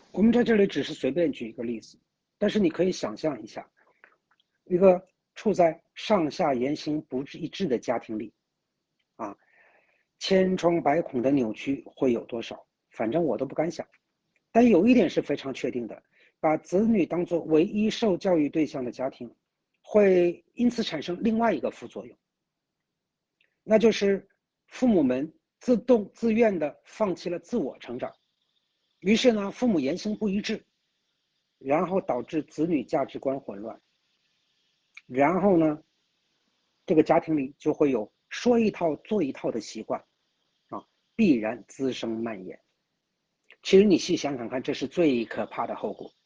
我们在这里只是随便举一个例子，但是你可以想象一下，一个处在上下言行不一致的家庭里，啊，千疮百孔的扭曲会有多少？反正我都不敢想。但有一点是非常确定的，把子女当作唯一受教育对象的家庭，会因此产生另外一个副作用，那就是父母们自动自愿地放弃了自我成长，于是呢，父母言行不一致，然后导致子女价值观混乱，然后呢，这个家庭里就会有说一套做一套的习惯啊，必然滋生蔓延。其实你细想想看，这是最可怕的后果。